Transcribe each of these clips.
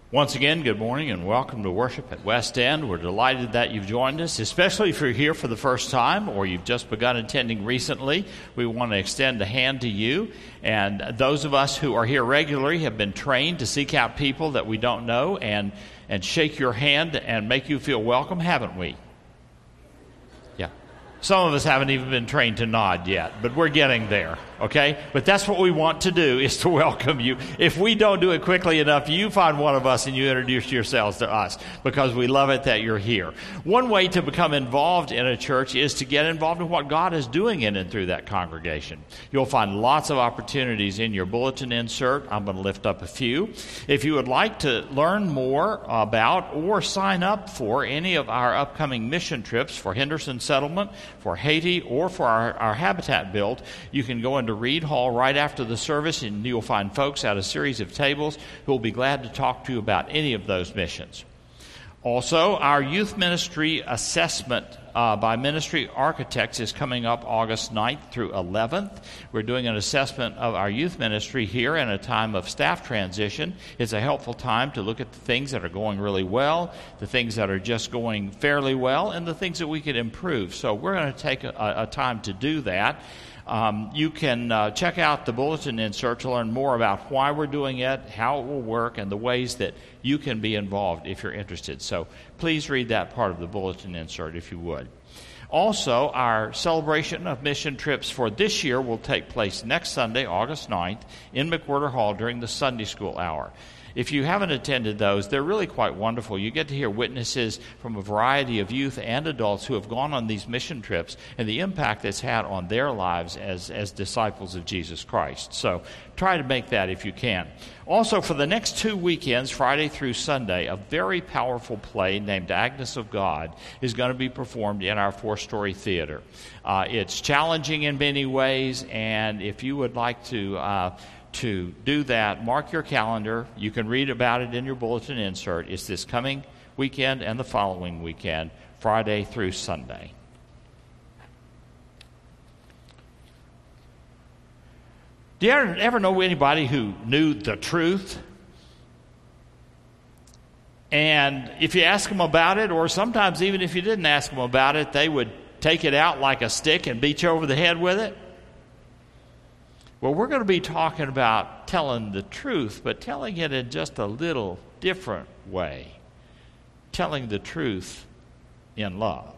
Once again, good morning and welcome to worship at West End. We're delighted that you've joined us, especially if you're here for the first time or you've just begun attending recently. We want to extend a hand to you. And those of us who are here regularly have been trained to seek out people that we don't know and shake your hand and make you feel welcome, haven't we? Yeah. Some of us haven't even been trained to nod yet, but we're getting there, okay? But that's what we want to do, is to welcome you. If we don't do it quickly enough, you find one of us and you introduce yourselves to us, because we love it that you're here. One way to become involved in a church is to get involved in what God is doing in and through that congregation. You'll find lots of opportunities in your bulletin insert. I'm going to lift up a few. If you would like to learn more about or sign up for any of our upcoming mission trips for Henderson Settlement, for Haiti, or for our Habitat build, you can go into Reed Hall right after the service, and you'll find folks at a series of tables who will be glad to talk to you about any of those missions. Also, our youth ministry assessment by Ministry Architects is coming up August 9th through 11th. We're doing an assessment of our youth ministry here in a time of staff transition. It's a helpful time to look at the things that are going really well, the things that are just going fairly well, and the things that we could improve. So we're going to take a time to do that. You can check out the bulletin insert to learn more about why we're doing it, how it will work, and the ways that you can be involved if you're interested. So please read that part of the bulletin insert if you would. Also, our celebration of mission trips for this year will take place next Sunday, August 9th, in McWhirter Hall during the Sunday school hour. If you haven't attended those, they're really quite wonderful. You get to hear witnesses from a variety of youth and adults who have gone on these mission trips and the impact it's had on their lives as disciples of Jesus Christ. So try to make that if you can. Also, for the next 2 weekends, Friday through Sunday, a very powerful play named Agnes of God is going to be performed in our 4-story theater. It's challenging in many ways, and if you would like to do that, mark your calendar. You can read about it in your bulletin insert. It's this coming weekend and the following weekend, Friday through Sunday. Do you ever know anybody who knew the truth? And if you ask them about it, or sometimes even if you didn't ask them about it, they would take it out like a stick and beat you over the head with it? Well, we're going to be talking about telling the truth, but telling it in just a little different way. Telling the truth in love.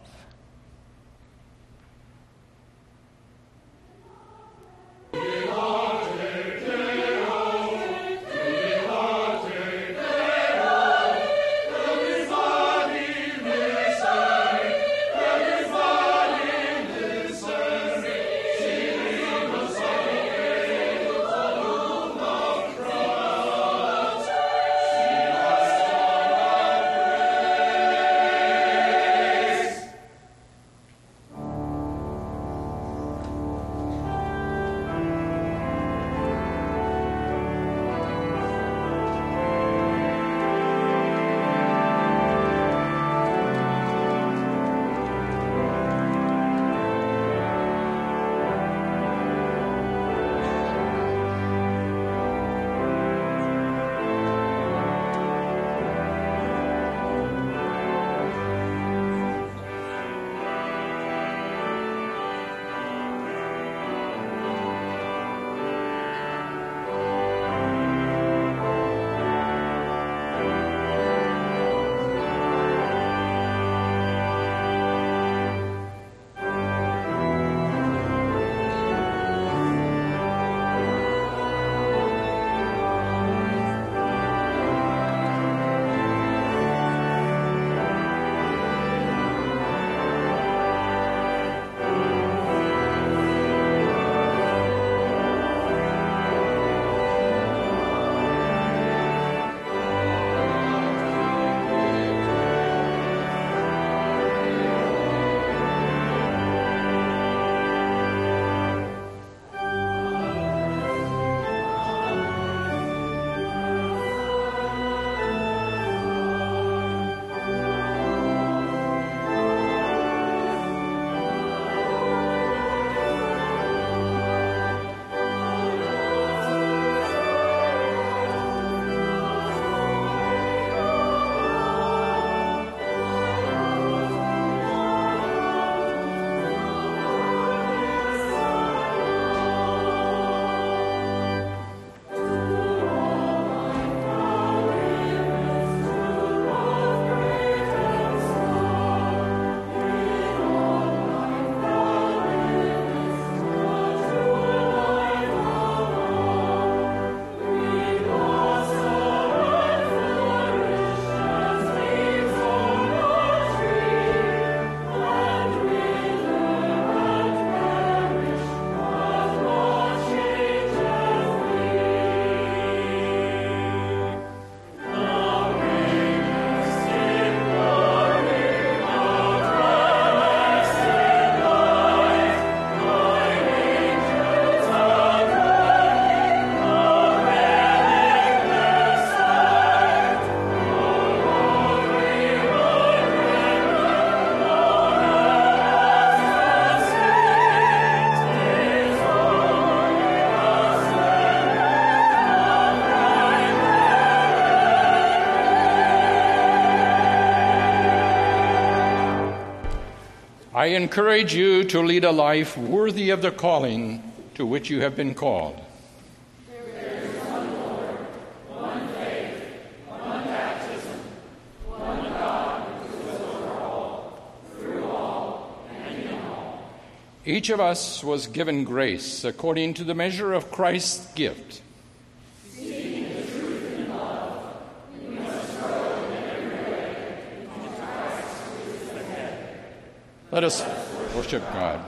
I encourage you to lead a life worthy of the calling to which you have been called. There is one Lord, one faith, one baptism, one God who is over all, through all, and in all. Each of us was given grace according to the measure of Christ's gift. Seeking the truth in love, we must grow in every way into Christ who is the head. Let us worship God.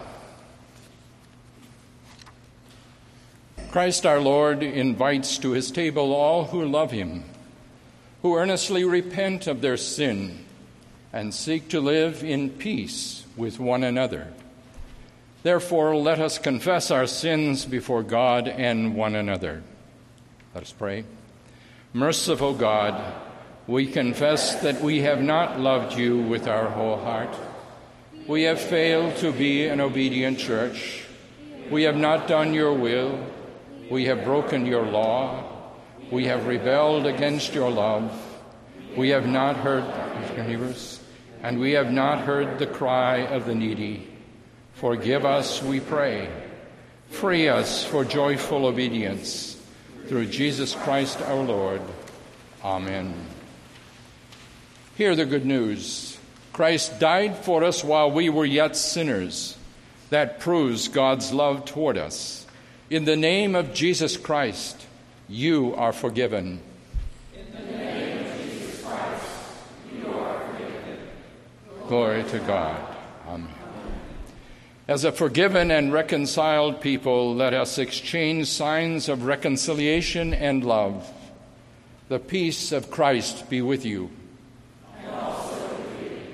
Christ our Lord invites to his table all who love him, who earnestly repent of their sin and seek to live in peace with one another. Therefore, let us confess our sins before God and one another. Let us pray. Merciful God, we confess that we have not loved you with our whole heart. We have failed to be an obedient church. We have not done your will. We have broken your law. We have rebelled against your love. We have not heard your neighbors, and we have not heard the cry of the needy. Forgive us, we pray. Free us for joyful obedience. Through Jesus Christ our Lord. Amen. Hear the good news. Christ died for us while we were yet sinners. That proves God's love toward us. In the name of Jesus Christ, you are forgiven. In the name of Jesus Christ, you are forgiven. Glory to God. Amen. As a forgiven and reconciled people, let us exchange signs of reconciliation and love. The peace of Christ be with you. And also with you.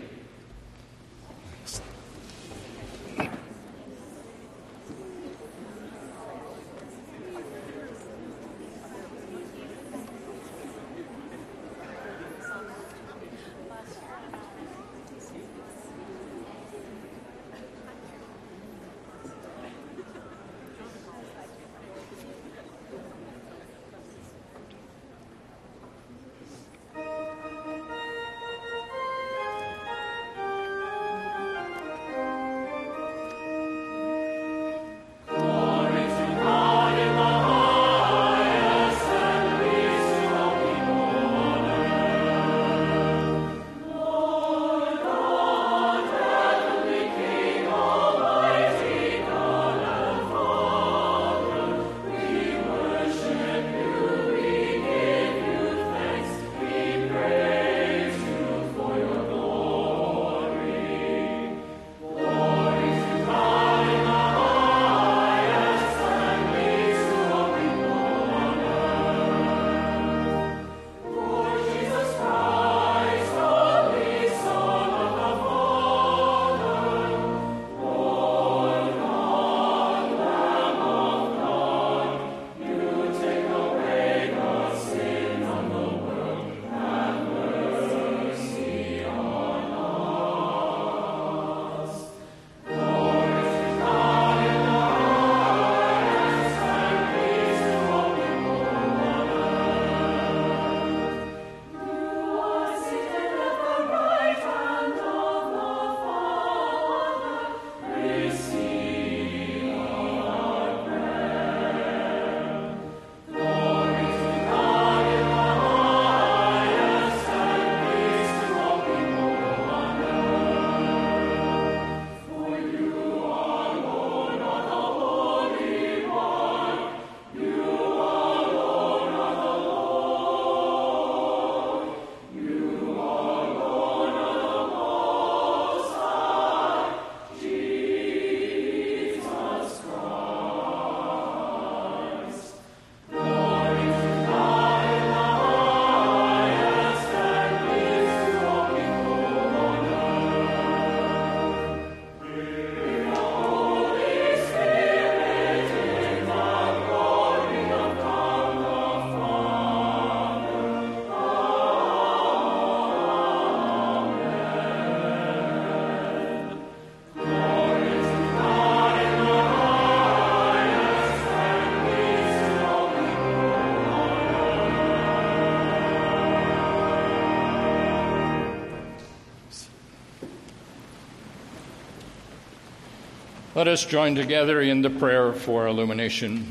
Let us join together in the prayer for illumination.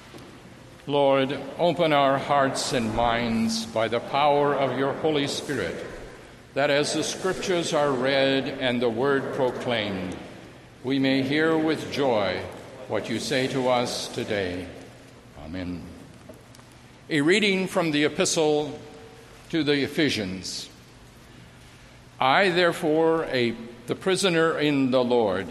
Lord, open our hearts and minds by the power of your Holy Spirit, that as the Scriptures are read and the Word proclaimed, we may hear with joy what you say to us today. Amen. A reading from the Epistle to the Ephesians. I, therefore, the prisoner in the Lord,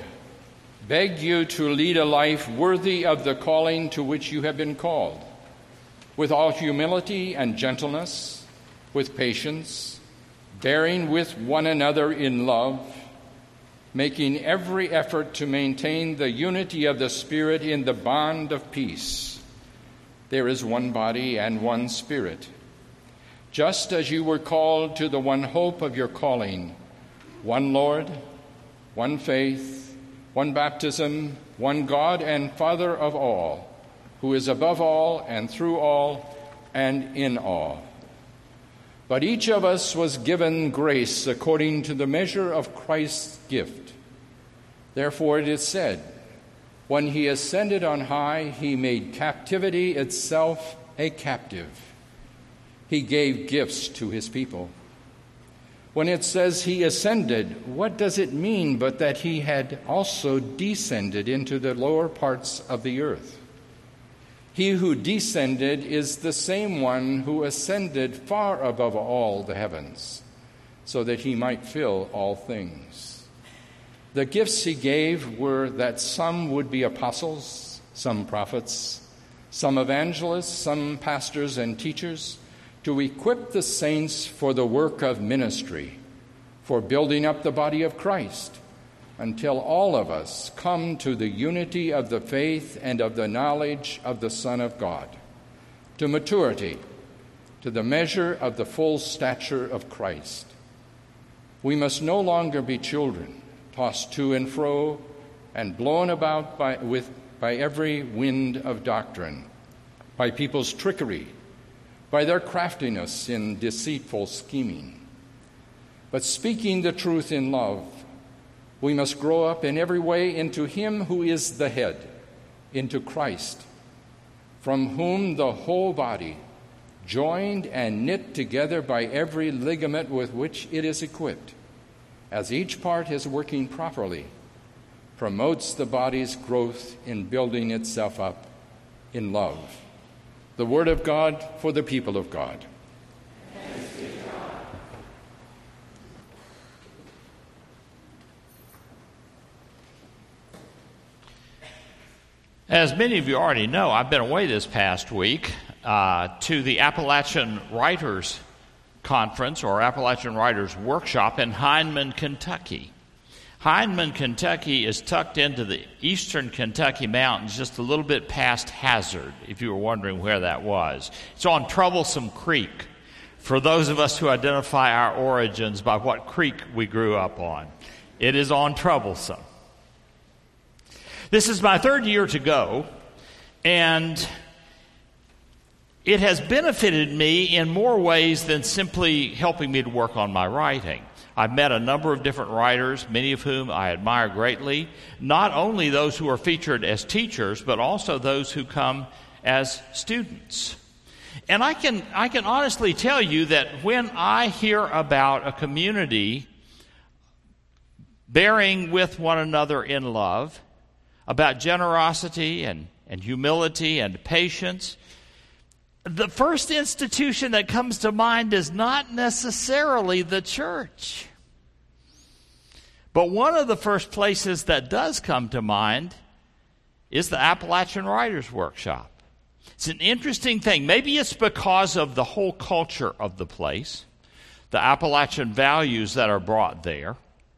beg you to lead a life worthy of the calling to which you have been called, with all humility and gentleness, with patience, bearing with one another in love, making every effort to maintain the unity of the Spirit in the bond of peace. There is one body and one Spirit, just as you were called to the one hope of your calling, one Lord, one faith, one baptism, one God and Father of all, who is above all and through all and in all. But each of us was given grace according to the measure of Christ's gift. Therefore it is said, when he ascended on high, he made captivity itself a captive. He gave gifts to his people. When it says he ascended, what does it mean but that he had also descended into the lower parts of the earth? He who descended is the same one who ascended far above all the heavens, so that he might fill all things. The gifts he gave were that some would be apostles, some prophets, some evangelists, some pastors and teachers, to equip the saints for the work of ministry, for building up the body of Christ, until all of us come to the unity of the faith and of the knowledge of the Son of God, to maturity, to the measure of the full stature of Christ. We must no longer be children, tossed to and fro and blown about by every wind of doctrine, by people's trickery, by their craftiness in deceitful scheming. But speaking the truth in love, we must grow up in every way into him who is the head, into Christ, from whom the whole body, joined and knit together by every ligament with which it is equipped, as each part is working properly, promotes the body's growth in building itself up in love. The word of God for the people of God. Thanks be to God. As many of you already know, I've been away this past week to the Appalachian Writers Conference or Appalachian Writers Workshop in Hindman, Kentucky. Hindman, Kentucky is tucked into the eastern Kentucky mountains, just a little bit past Hazard, if you were wondering where that was. It's on Troublesome Creek, for those of us who identify our origins by what creek we grew up on. It is on Troublesome. This is my third year to go, and it has benefited me in more ways than simply helping me to work on my writing. I've met a number of different writers, many of whom I admire greatly, not only those who are featured as teachers, but also those who come as students. And I can honestly tell you that when I hear about a community bearing with one another in love, about generosity and humility and patience, the first institution that comes to mind is not necessarily the church. But one of the first places that does come to mind is the Appalachian Writers Workshop. It's an interesting thing. Maybe it's because of the whole culture of the place, the Appalachian values that are brought there.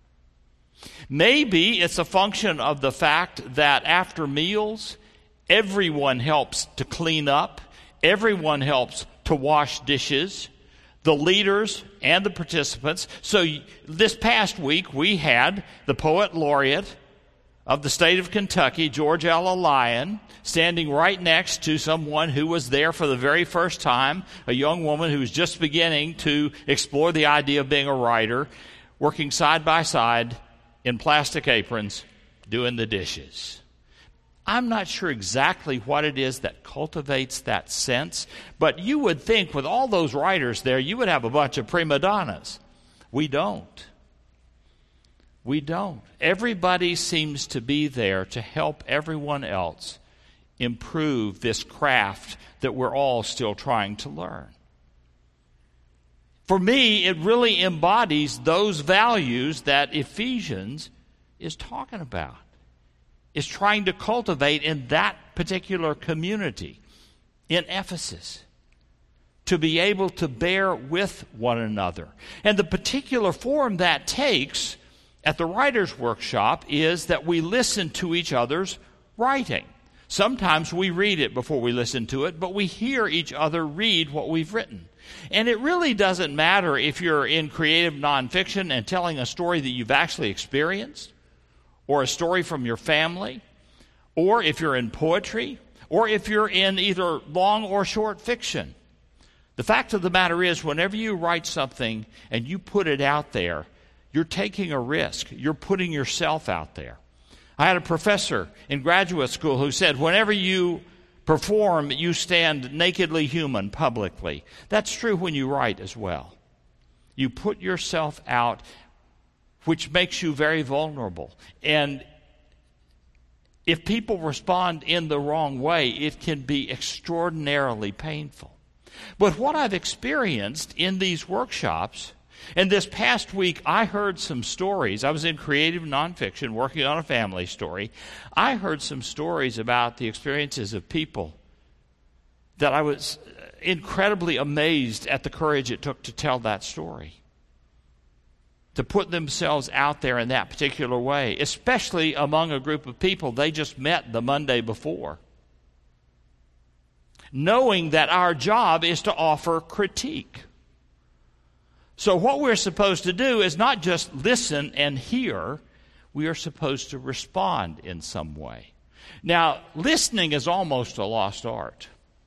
Maybe it's a function of the fact that after meals, everyone helps to clean up, everyone helps to wash dishes, the leaders and the participants. So this past week, we had the poet laureate of the state of Kentucky, George Ella Lyon, standing right next to someone who was there for the very first time, a young woman who was just beginning to explore the idea of being a writer, working side by side in plastic aprons, doing the dishes. I'm not sure exactly what it is that cultivates that sense, but you would think with all those writers there, you would have a bunch of prima donnas. We don't. We don't. Everybody seems to be there to help everyone else improve this craft that we're all still trying to learn. For me, it really embodies those values that Ephesians is talking about, is trying to cultivate in that particular community in Ephesus, to be able to bear with one another. And the particular form that takes at the writer's workshop is that we listen to each other's writing. Sometimes we read it before we listen to it, but we hear each other read what we've written. And it really doesn't matter if you're in creative nonfiction and telling a story that you've actually experienced, or a story from your family, or if you're in poetry, or if you're in either long or short fiction. The fact of the matter is, whenever you write something and you put it out there, you're taking a risk. You're putting yourself out there. I had a professor in graduate school who said, whenever you perform, you stand nakedly human publicly. That's true when you write as well. You put yourself out, which makes you very vulnerable. And if people respond in the wrong way, it can be extraordinarily painful. But what I've experienced in these workshops, and this past week I heard some stories. I was in creative nonfiction working on a family story. I heard some stories about the experiences of people that I was incredibly amazed at the courage it took to tell that story, to put themselves out there in that particular way, especially among a group of people they just met the Monday before, knowing that our job is to offer critique. So what we're supposed to do is not just listen and hear, we are supposed to respond in some way. Now, listening is almost a lost art.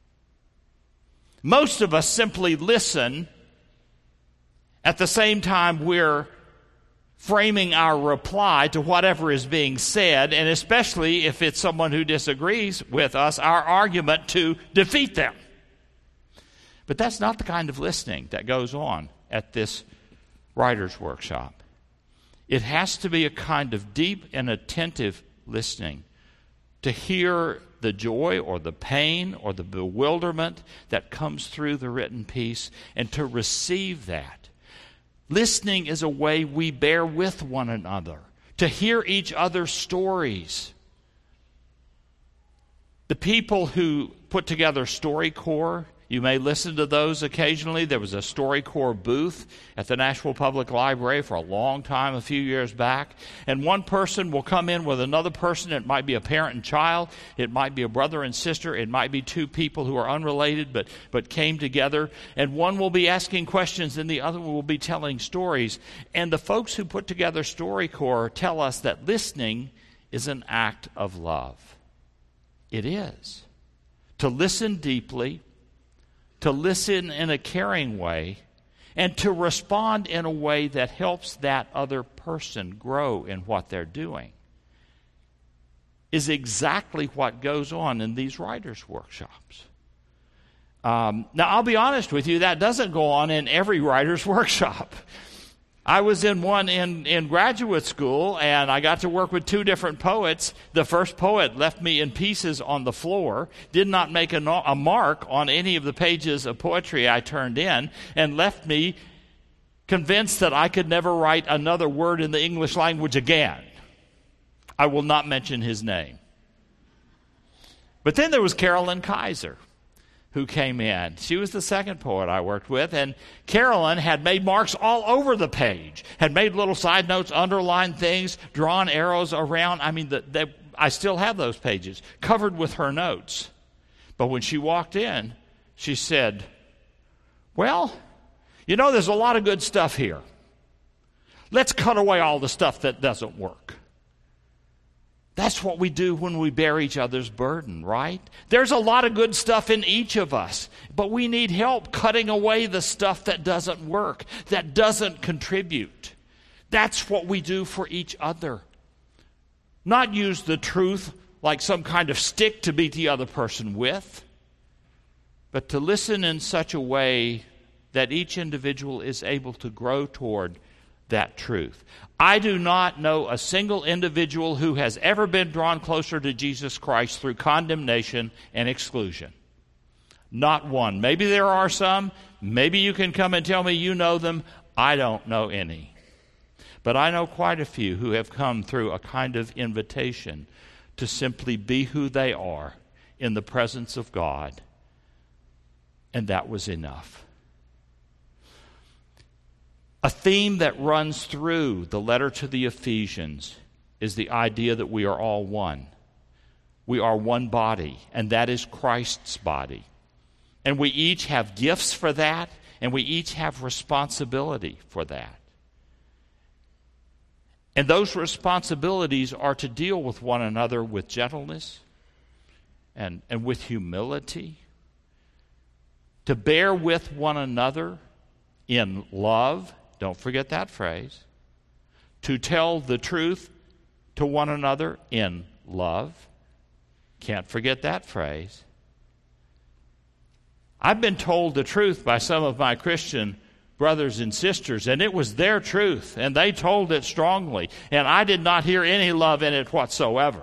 Most of us simply listen at the same time we're framing our reply to whatever is being said, and especially if it's someone who disagrees with us, our argument to defeat them. But that's not the kind of listening that goes on at this writer's workshop. It has to be a kind of deep and attentive listening to hear the joy or the pain or the bewilderment that comes through the written piece and to receive that. Listening is a way we bear with one another, to hear each other's stories. The people who put together StoryCorps, you may listen to those occasionally. There was a StoryCorps booth at the Nashville Public Library for a long time, a few years back. And one person will come in with another person. It might be a parent and child. It might be a brother and sister. It might be two people who are unrelated but came together. And one will be asking questions and the other will be telling stories. And the folks who put together StoryCorps tell us that listening is an act of love. It is. To listen deeply, to listen in a caring way, and to respond in a way that helps that other person grow in what they're doing, is exactly what goes on in these writers' workshops. Now, I'll be honest with you, that doesn't go on in every writer's workshop. I was in one in graduate school, and I got to work with two different poets. The first poet left me in pieces on the floor, did not make a mark on any of the pages of poetry I turned in, and left me convinced that I could never write another word in the English language again. I will not mention his name. But then there was Carolyn Kaiser, who came in. She was the second poet I worked with, and Carolyn had made marks all over the page, had made little side notes, underlined things, drawn arrows around. I mean, I still have those pages covered with her notes. But when she walked in, she said, well, you know, there's a lot of good stuff here. Let's cut away all the stuff that doesn't work. That's what we do when we bear each other's burden, right? There's a lot of good stuff in each of us, but we need help cutting away the stuff that doesn't work, that doesn't contribute. That's what we do for each other. Not use the truth like some kind of stick to beat the other person with, but to listen in such a way that each individual is able to grow toward that truth. I do not know a single individual who has ever been drawn closer to Jesus Christ through condemnation and exclusion. Not one. Maybe there are some. Maybe you can come and tell me you know them. I don't know any. But I know quite a few who have come through a kind of invitation to simply be who they are in the presence of God. And that was enough. A theme that runs through the letter to the Ephesians is the idea that we are all one. We are one body, and that is Christ's body. And we each have gifts for that, and we each have responsibility for that. And those responsibilities are to deal with one another with gentleness and with humility, to bear with one another in love. Don't forget that phrase. To tell the truth to one another in love. Can't forget that phrase. I've been told the truth by some of my Christian brothers and sisters, and it was their truth, and they told it strongly, and I did not hear any love in it whatsoever.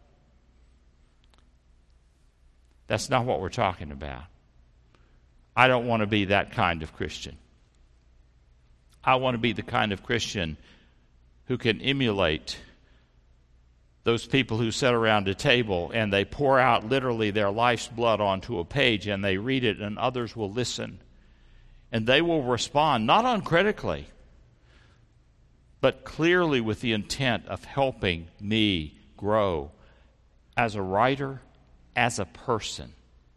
That's not what we're talking about. I don't want to be that kind of Christian. I want to be the kind of Christian who can emulate those people who sit around a table and they pour out literally their life's blood onto a page and they read it and others will listen. And they will respond, not uncritically, but clearly with the intent of helping me grow as a writer, as a person.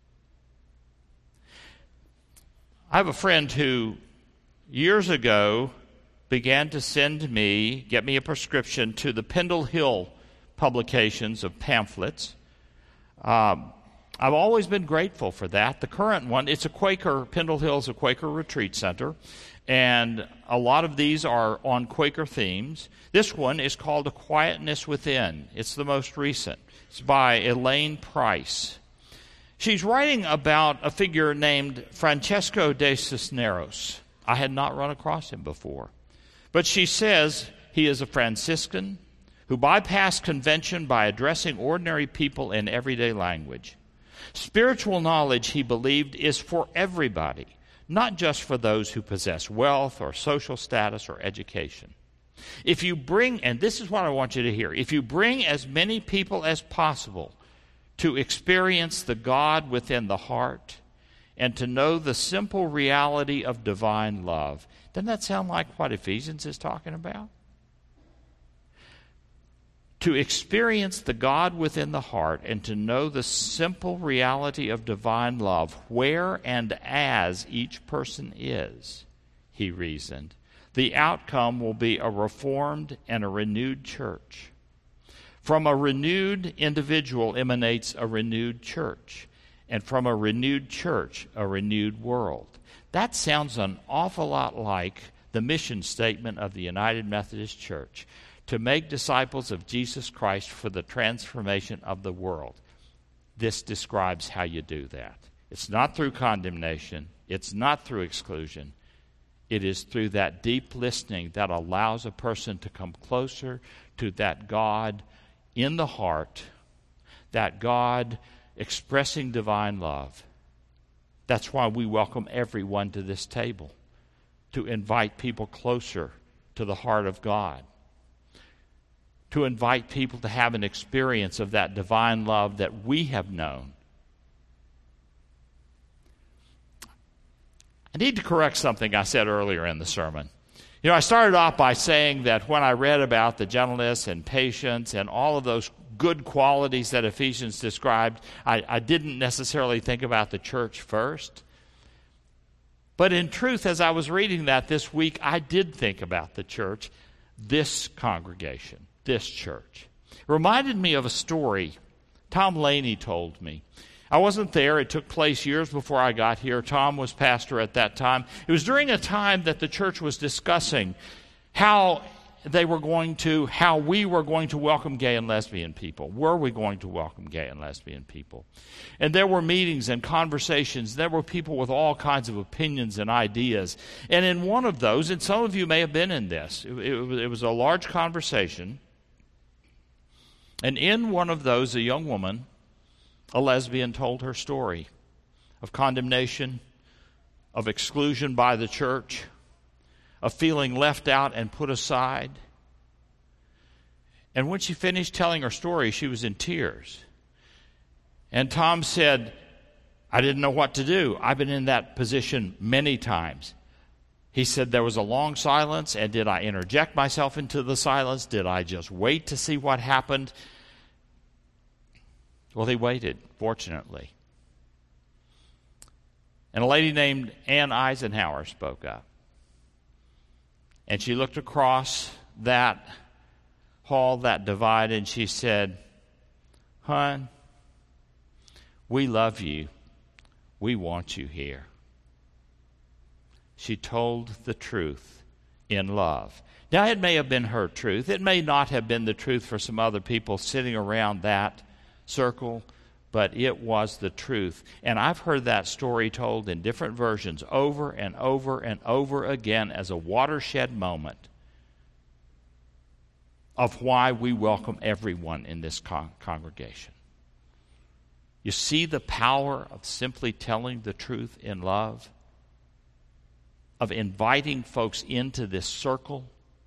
I have a friend who years ago began to get me a prescription to the Pendle Hill publications of pamphlets. I've always been grateful for that. The current one, it's a Quaker, Pendle Hill's a Quaker retreat center, and a lot of these are on Quaker themes. This one is called A Quietness Within. It's the most recent. It's by Elaine Price. She's writing about a figure named Francesco de Cisneros. I had not run across him before. But she says he is a Franciscan who bypassed convention by addressing ordinary people in everyday language. Spiritual knowledge, he believed, is for everybody, not just for those who possess wealth or social status or education. If you bring, and this is what I want you to hear, if you bring as many people as possible to experience the God within the heart and to know the simple reality of divine love, doesn't that sound like what Ephesians is talking about? To experience the God within the heart and to know the simple reality of divine love where and as each person is, he reasoned, the outcome will be a reformed and a renewed church. From a renewed individual emanates a renewed church, and from a renewed church, a renewed world. That sounds an awful lot like the mission statement of the United Methodist Church, to make disciples of Jesus Christ for the transformation of the world. This describes how you do that. It's not through condemnation. It's not through exclusion. It is through that deep listening that allows a person to come closer to that God in the heart, that God expressing divine love. That's why we welcome everyone to this table, to invite people closer to the heart of God, to invite people to have an experience of that divine love that we have known. I need to correct something I said earlier in the sermon. You know, I started off by saying that when I read about the gentleness and patience and all of those good qualities that Ephesians described, I didn't necessarily think about the church first. But in truth, as I was reading that this week, I did think about the church, this congregation, this church. It reminded me of a story Tom Laney told me. I wasn't there. It took place years before I got here. Tom was pastor at that time. It was during a time that the church was discussing how how we were going to welcome gay and lesbian people. Were we going to welcome gay and lesbian people? And there were meetings and conversations. There were people with all kinds of opinions and ideas. And in one of those, and some of you may have been in this, it was a large conversation. And in one of those, a young woman, a lesbian, told her story of condemnation, of exclusion by the church, of feeling left out and put aside. And when she finished telling her story, she was in tears. And Tom said, I didn't know what to do. I've been in that position many times. He said there was a long silence, and did I interject myself into the silence? Did I just wait to see what happened? Well, he waited, fortunately. And a lady named Ann Eisenhower spoke up. And she looked across that hall, that divide, and she said, Hon, we love you. We want you here. She told the truth in love. Now, it may have been her truth. It may not have been the truth for some other people sitting around that circle, but it was the truth. And I've heard that story told in different versions over and over and over again as a watershed moment of why we welcome everyone in this congregation. You see the power of simply telling the truth in love, of inviting folks into this circle.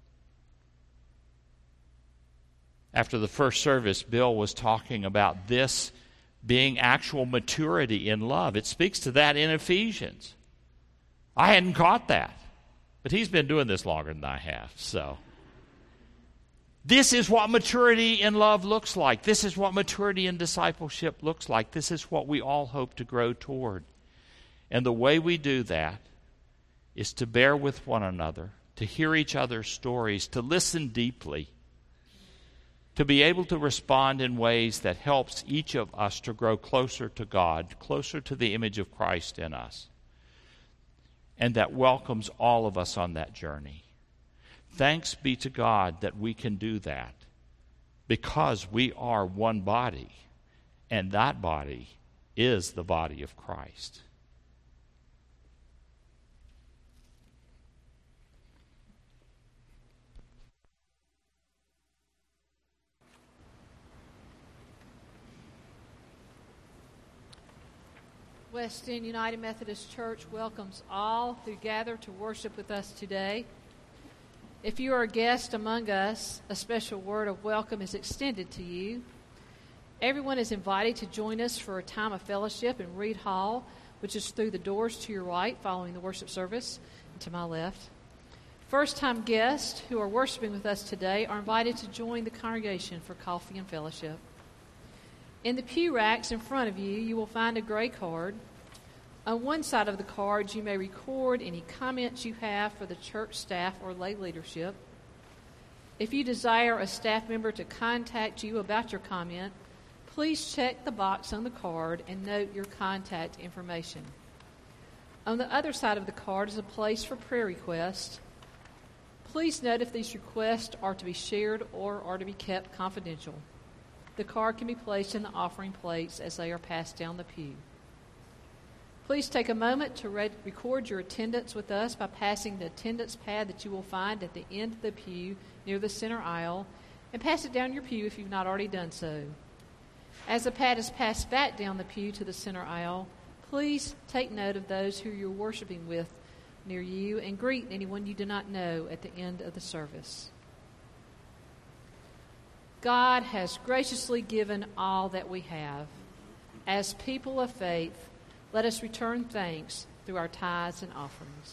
After the first service, Bill was talking about this being actual maturity in love. It speaks to that in Ephesians. I hadn't caught that, but he's been doing this longer than I have. So this is what maturity in love looks like. This is what maturity in discipleship looks like. This is what we all hope to grow toward. And the way we do that is to bear with one another, to hear each other's stories, to listen deeply, to be able to respond in ways that helps each of us to grow closer to God, closer to the image of Christ in us, and that welcomes all of us on that journey. Thanks be to God that we can do that because we are one body, and that body is the body of Christ. West End United Methodist Church welcomes all who gather to worship with us today. If you are a guest among us, a special word of welcome is extended to you. Everyone is invited to join us for a time of fellowship in Reed Hall, which is through the doors to your right following the worship service, and to my left. First-time guests who are worshiping with us today are invited to join the congregation for coffee and fellowship. In the pew racks in front of you, you will find a gray card. On one side of the card, you may record any comments you have for the church staff or lay leadership. If you desire a staff member to contact you about your comment, please check the box on the card and note your contact information. On the other side of the card is a place for prayer requests. Please note if these requests are to be shared or are to be kept confidential. The card can be placed in the offering plates as they are passed down the pew. Please take a moment to record your attendance with us by passing the attendance pad that you will find at the end of the pew near the center aisle, and pass it down your pew if you've not already done so. As the pad is passed back down the pew to the center aisle, please take note of those who you're worshiping with near you and greet anyone you do not know at the end of the service. God has graciously given all that we have. As people of faith, let us return thanks through our tithes and offerings.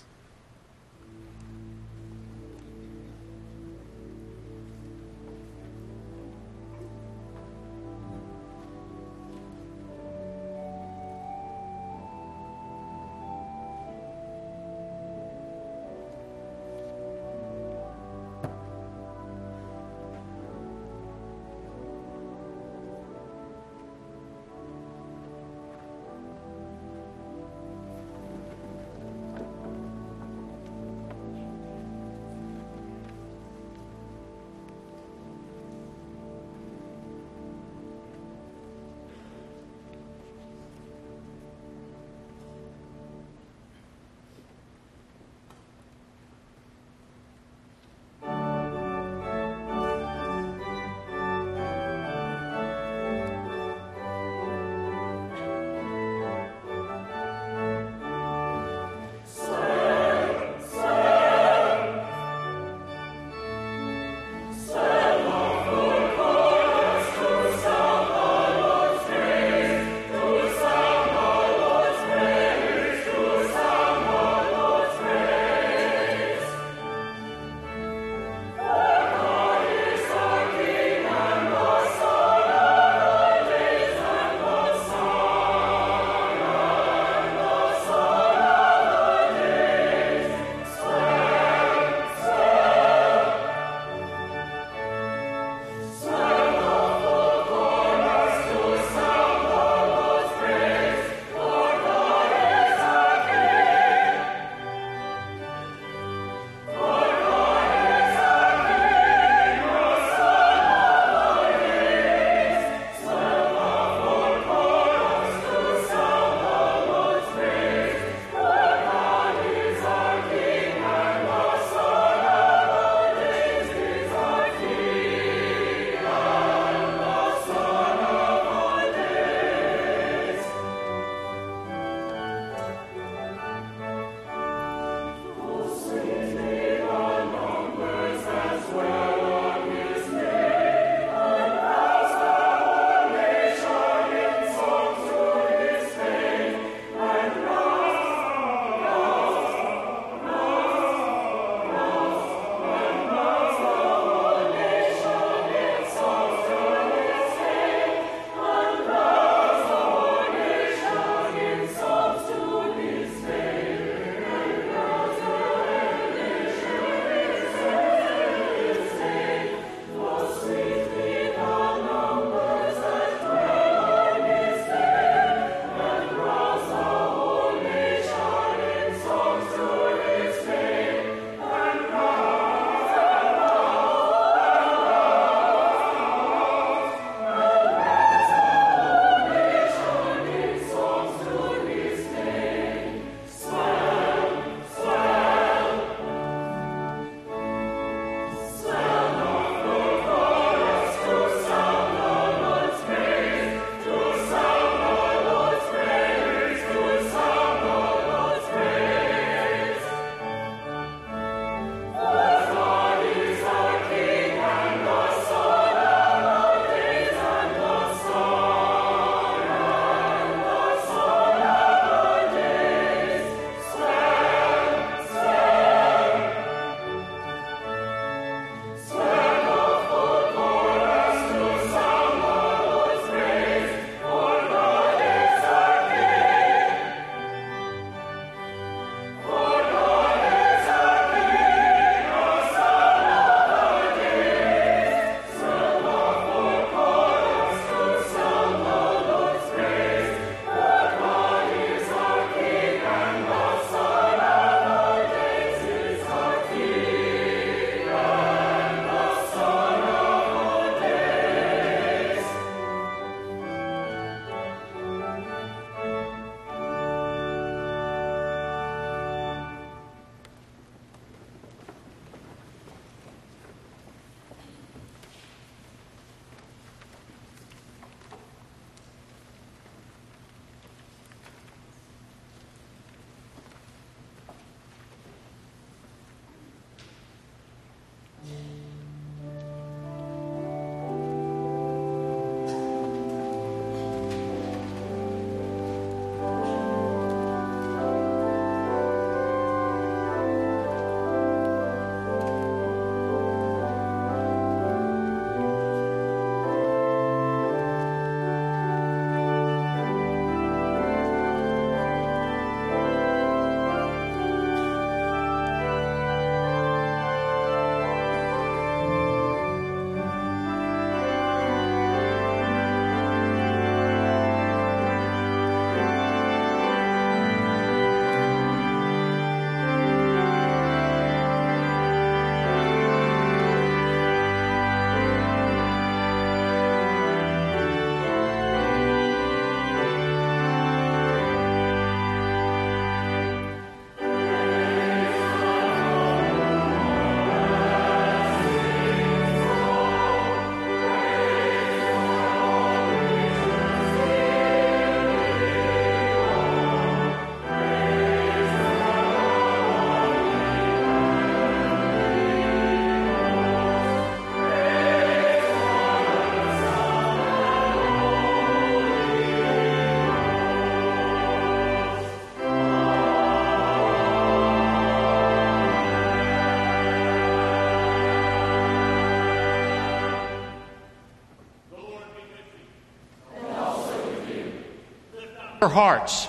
Our hearts.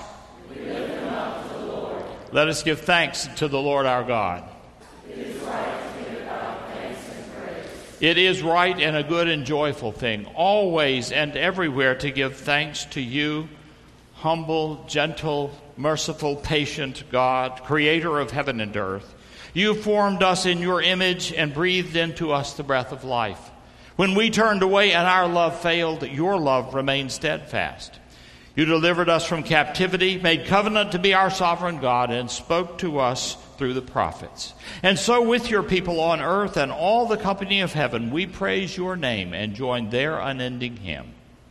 Let us give thanks to the Lord our God. It is right and a good and joyful thing, always and everywhere to give thanks to you, humble, gentle, merciful, patient God, creator of heaven and earth. You formed us in your image and breathed into us the breath of life. When we turned away and our love failed, your love remained steadfast. You delivered us from captivity, made covenant to be our sovereign God, and spoke to us through the prophets. And so with your people on earth and all the company of heaven, we praise your name and join their unending hymn.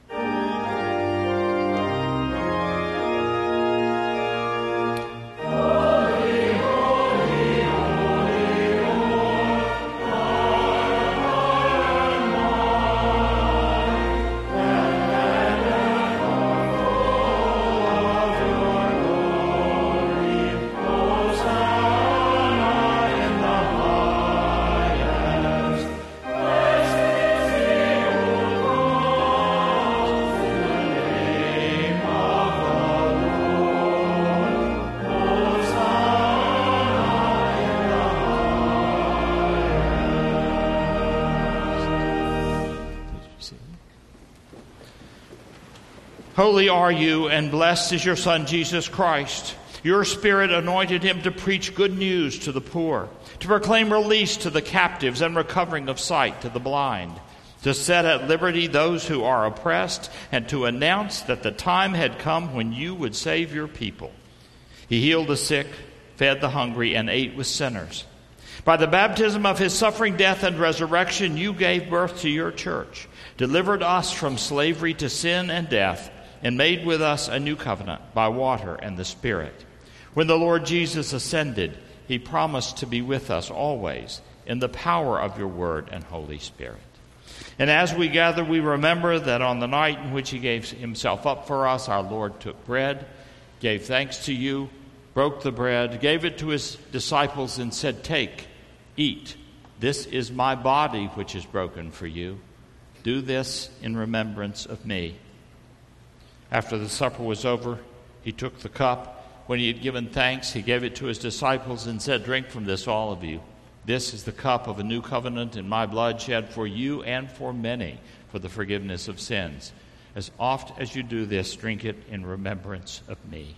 Holy are you, and blessed is your Son, Jesus Christ. Your Spirit anointed him to preach good news to the poor, to proclaim release to the captives and recovering of sight to the blind, to set at liberty those who are oppressed, and to announce that the time had come when you would save your people. He healed the sick, fed the hungry, and ate with sinners. By the baptism of his suffering, death, and resurrection, you gave birth to your church, delivered us from slavery to sin and death, and made with us a new covenant by water and the Spirit. When the Lord Jesus ascended, he promised to be with us always in the power of your word and Holy Spirit. And as we gather, we remember that on the night in which he gave himself up for us, our Lord took bread, gave thanks to you, broke the bread, gave it to his disciples, and said, "Take, eat. This is my body which is broken for you. Do this in remembrance of me." After the supper was over, he took the cup. When he had given thanks, he gave it to his disciples and said, "Drink from this, all of you. This is the cup of a new covenant in my blood, shed for you and for many for the forgiveness of sins. As oft as you do this, drink it in remembrance of me."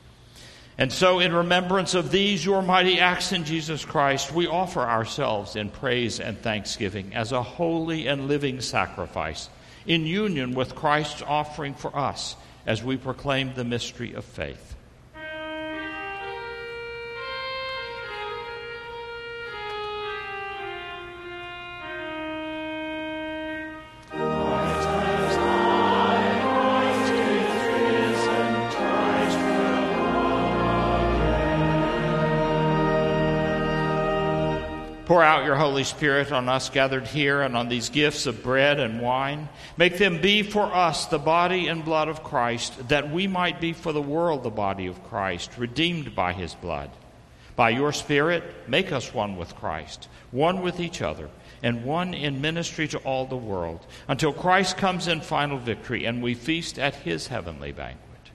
And so, in remembrance of these, your mighty acts in Jesus Christ, we offer ourselves in praise and thanksgiving as a holy and living sacrifice, in union with Christ's offering for us as we proclaim the mystery of faith. Pour out your Holy Spirit on us gathered here and on these gifts of bread and wine. Make them be for us the body and blood of Christ, that we might be for the world the body of Christ, redeemed by his blood. By your Spirit, make us one with Christ, one with each other, and one in ministry to all the world, until Christ comes in final victory and we feast at his heavenly banquet.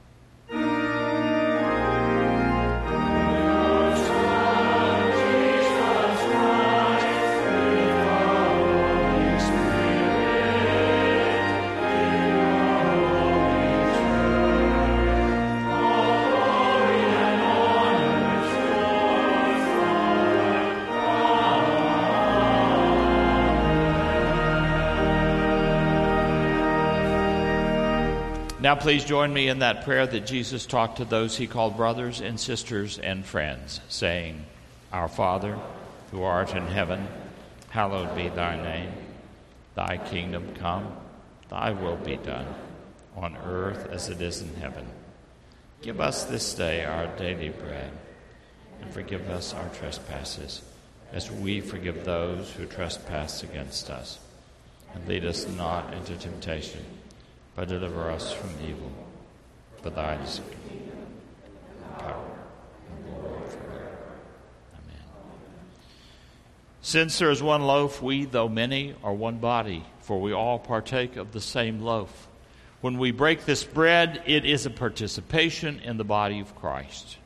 Now please join me in that prayer that Jesus taught to those he called brothers and sisters and friends, saying, "Our Father, who art in heaven, hallowed be thy name. Thy kingdom come, thy will be done, on earth as it is in heaven. Give us this day our daily bread, and forgive us our trespasses, as we forgive those who trespass against us. And lead us not into temptation, but deliver us from evil. For thine is the kingdom, the power, and the glory forever. Amen." Since there is one loaf, we, though many, are one body, for we all partake of the same loaf. When we break this bread, it is a participation in the body of Christ.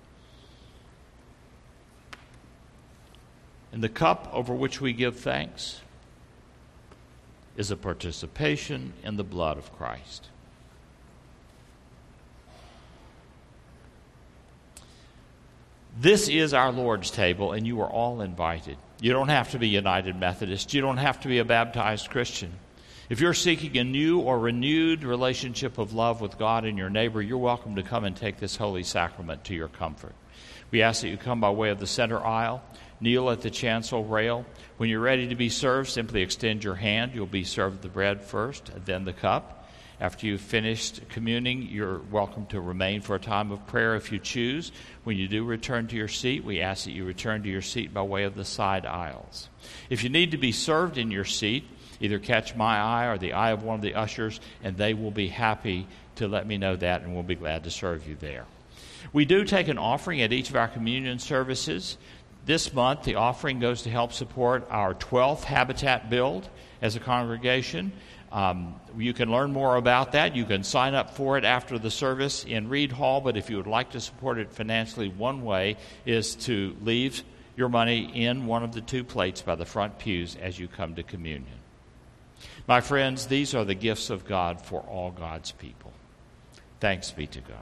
And the cup over which we give thanks is a participation in the blood of Christ. This is our Lord's table, and you are all invited. You don't have to be United Methodist. You don't have to be a baptized Christian. If you're seeking a new or renewed relationship of love with God and your neighbor, you're welcome to come and take this holy sacrament to your comfort. We ask that you come by way of the center aisle, kneel at the chancel rail. When you're ready to be served, simply extend your hand. You'll be served the bread first, and then the cup. After you've finished communing, you're welcome to remain for a time of prayer if you choose. When you do return to your seat, we ask that you return to your seat by way of the side aisles. If you need to be served in your seat, either catch my eye or the eye of one of the ushers, and they will be happy to let me know that, and we'll be glad to serve you there. We do take an offering at each of our communion services. This month, the offering goes to help support our 12th Habitat build as a congregation. You can learn more about that. You can sign up for it after the service in Reed Hall, but if you would like to support it financially, one way is to leave your money in one of the two plates by the front pews as you come to communion. My friends, these are the gifts of God for all God's people. Thanks be to God.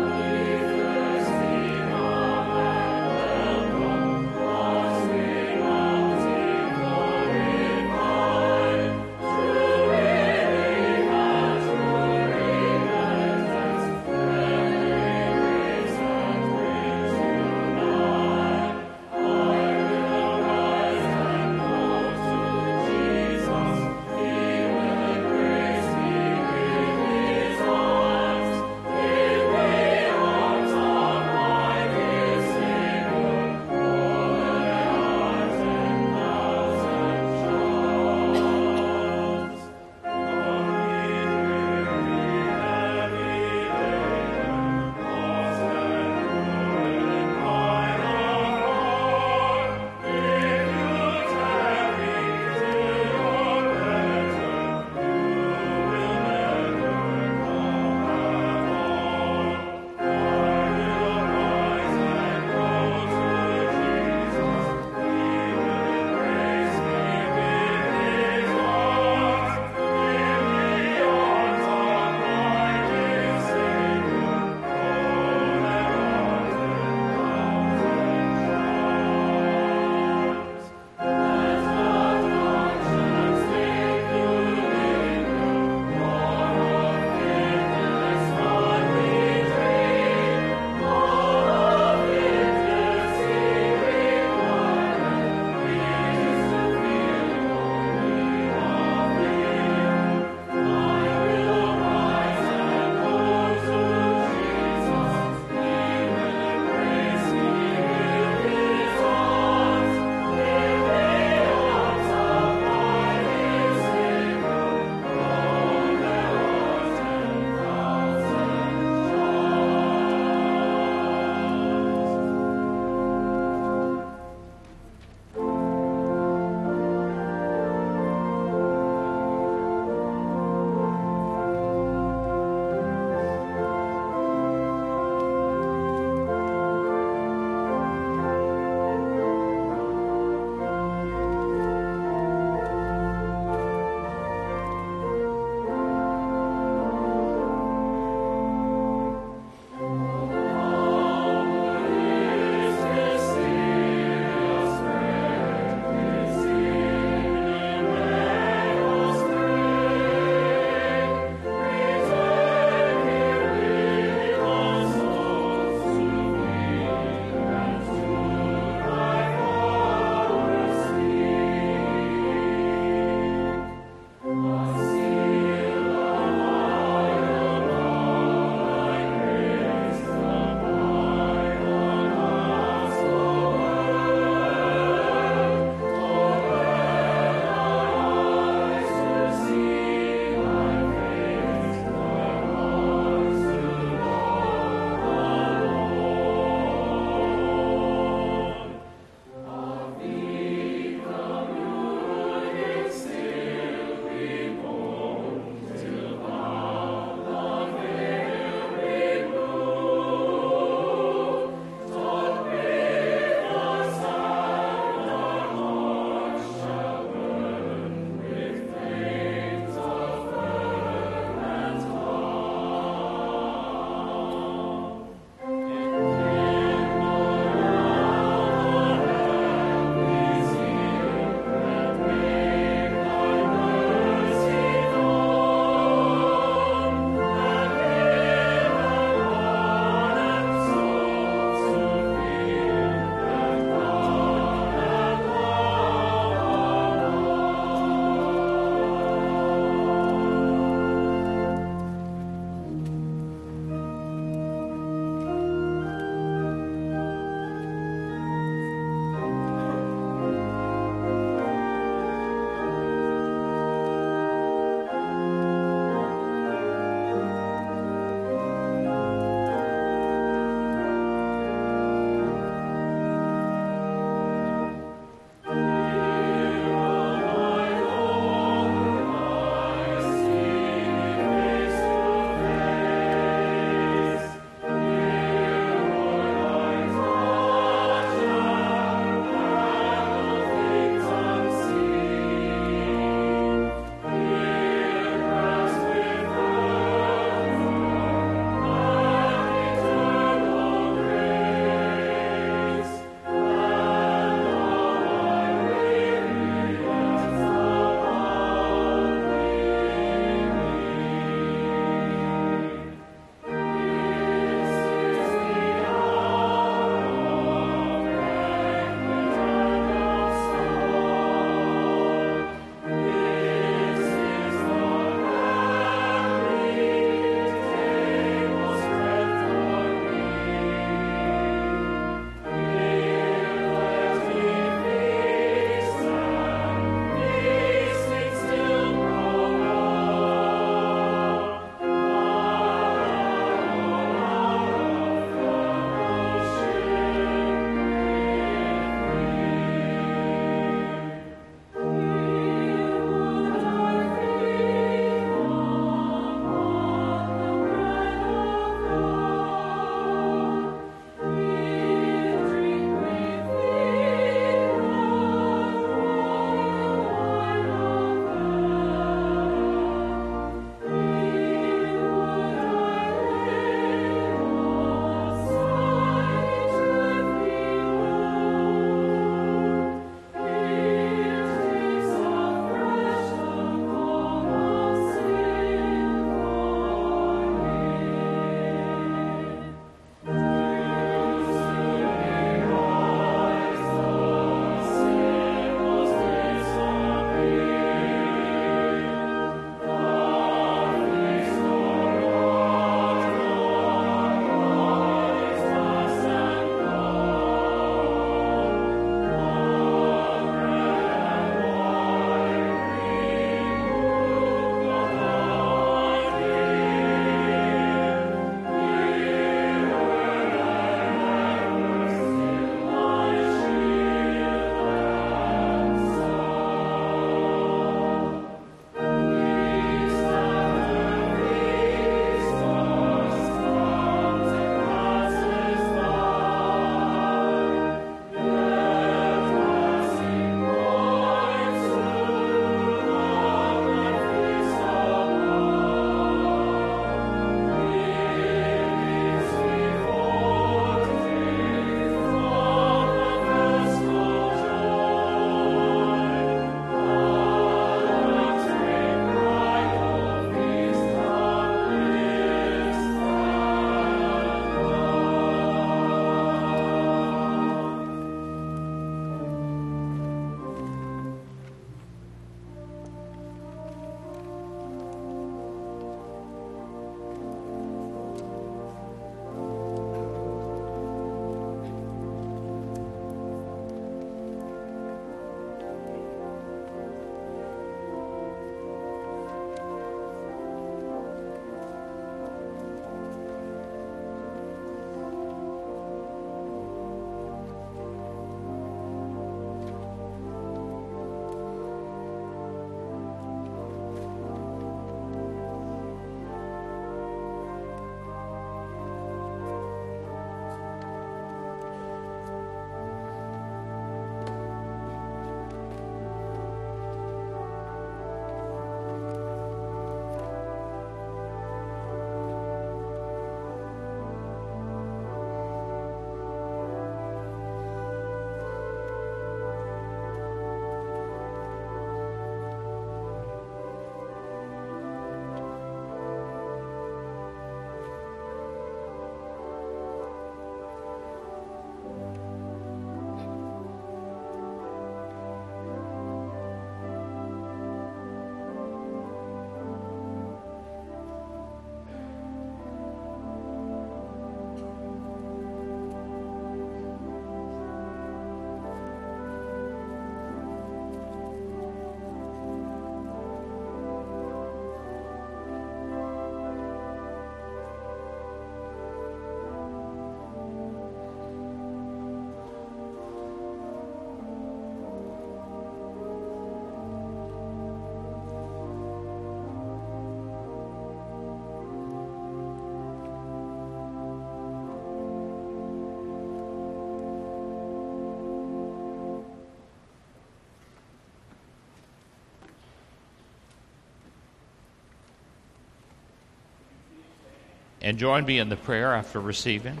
and join me in the prayer after receiving.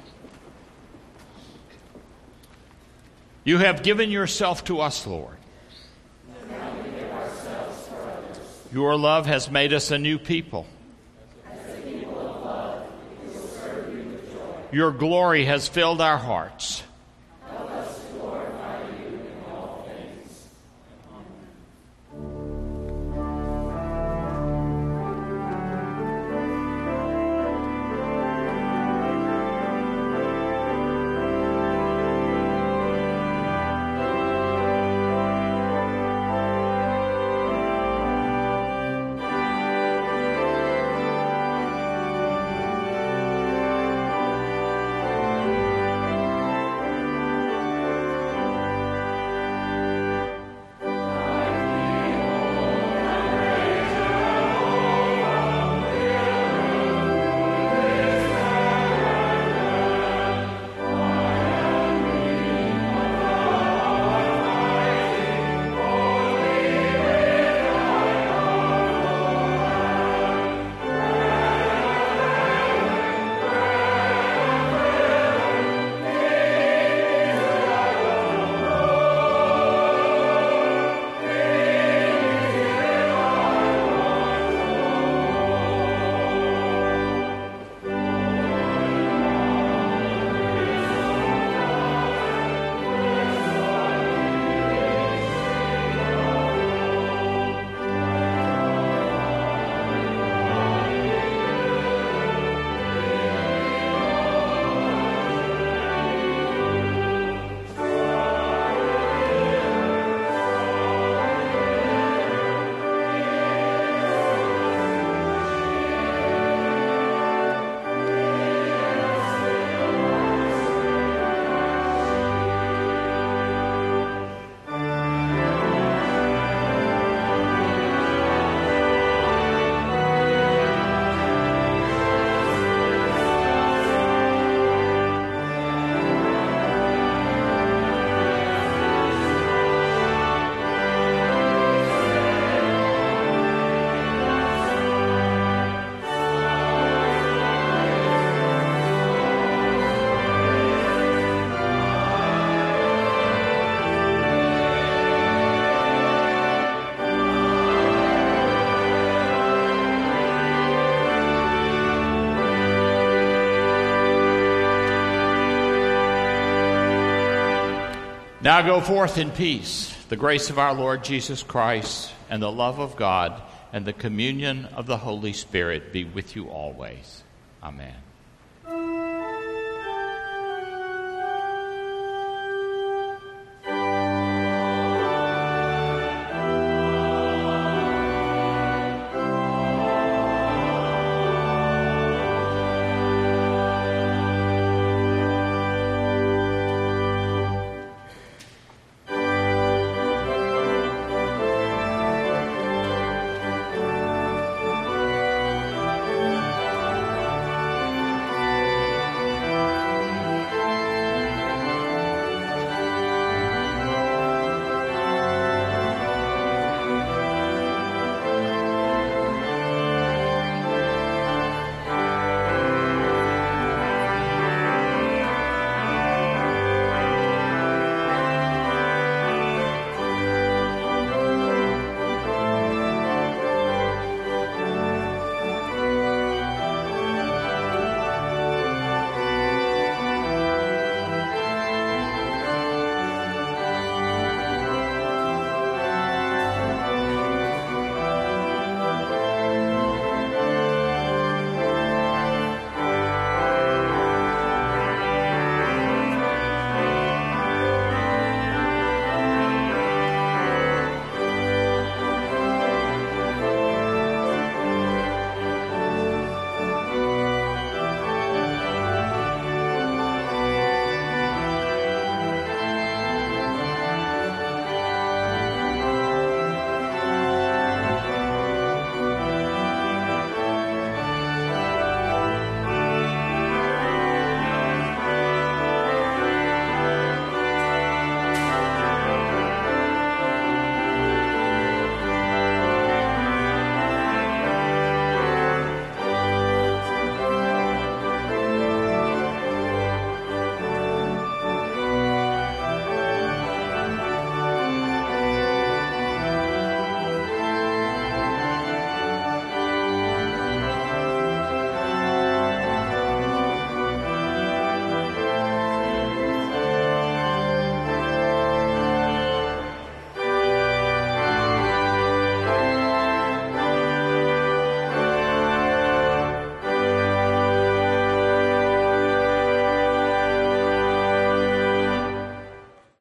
You have given yourself to us, Lord. Now we give ourselves for others. Your love has made us a new people. As a people of love, we will serve you with joy. Your glory has filled our hearts. Help us to glorify you in all things. Now go forth in peace. The grace of our Lord Jesus Christ and the love of God and the communion of the Holy Spirit be with you always. Amen.